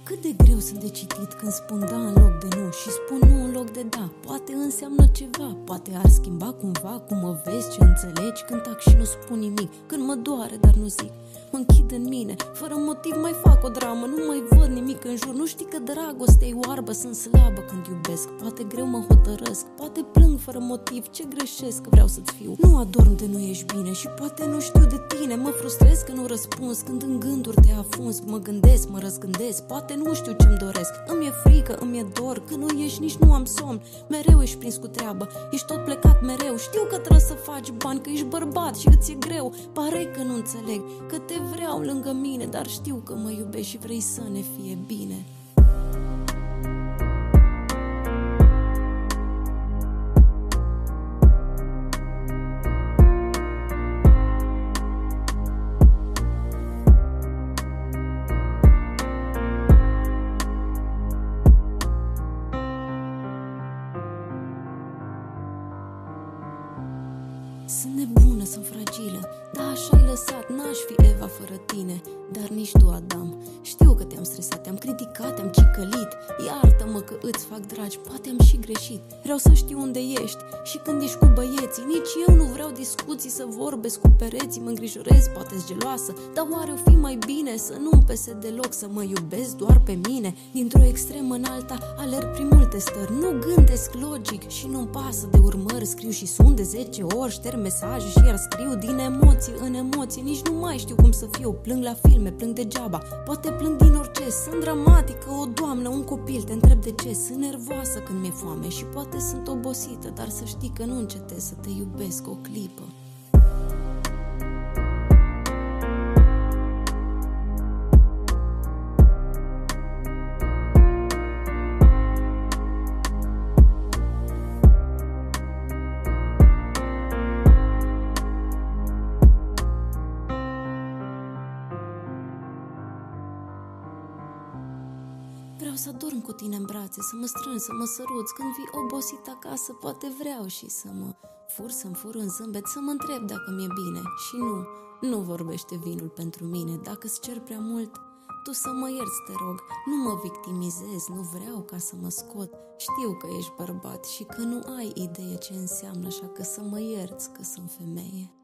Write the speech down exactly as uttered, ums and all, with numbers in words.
Cât de greu sunt de citit când spun da în loc de nu și spun nu în loc de da. Poate înseamnă ceva, poate ar schimba cumva cum mă vezi, ce înțelegi când tac și nu spun nimic, când mă doare, dar nu zic. Mă închid în mine, fără motiv mai fac o dramă, nu mai văd nimic în jur. Nu știi că dragostea e oarbă, sunt slabă când iubesc. Poate greu mă hotărăsc, poate plâng fără motiv. Ce greșesc că vreau să-ți fiu? Nu adorm de nu ești bine și poate nu știu de tine. Mă frustrez că nu răspunzi când în gânduri te afunzi. Mă gândesc, mă răzgândesc, poate nu știu ce-mi doresc. Îmi e frică, îmi e dor, că nu ești, nici nu am somn. Mereu ești prins cu treabă, ești tot plecat mereu. Știu că trebuie să faci bani, că ești bărbat și îți e greu. Pare că nu înțeleg, că te vreau lângă mine, dar știu că mă iubești și vrei să ne fie bine. Sunt nebună, sunt fragilă, dar așa ai lăsat, n-aș fi Eva fără tine, dar nici tu, Adam. Știu că te-am stresat, te-am criticat, te-am cicălit. Iartă-mă că îți fac dragi, poate am și greșit. Vreau să știu unde ești și când ești cu băieții. Nici eu nu vreau discuții, să vorbesc cu pereții. Mă îngrijorez, poate-s geloasă, dar oare o fi mai bine să nu-mi pese deloc, să mă iubesc doar pe mine? Dintr-o extremă în alta alerg prin multe stări, nu gândesc logic și nu-mi pasă de urmări. Scriu și sun de zece ori, șterg mesaje și iar scriu din emoții în emoții. Nici nu mai știu cum să fiu, plâng la filme, plâng degeaba, poate plâng din orice. Sunt dramatică, o doamnă, un copil, te întreb de ce. Sunt nervoasă când mi-e foame și poate sunt obosită, dar să știi că nu încetez să te iubesc o clipă. Vreau să dorm cu tine în brațe, să mă strângi, să mă săruți. Când vii obosit acasă, poate vreau și să mă fur, să-mi fur în zâmbet, să mă întreb dacă mi-e bine. Și nu, nu vorbește vinul pentru mine. Dacă-ți cer prea mult, tu să mă ierți, te rog. Nu mă victimizez, nu vreau ca să mă scot. Știu că ești bărbat și că nu ai idee ce înseamnă, așa că să mă ierți că sunt femeie.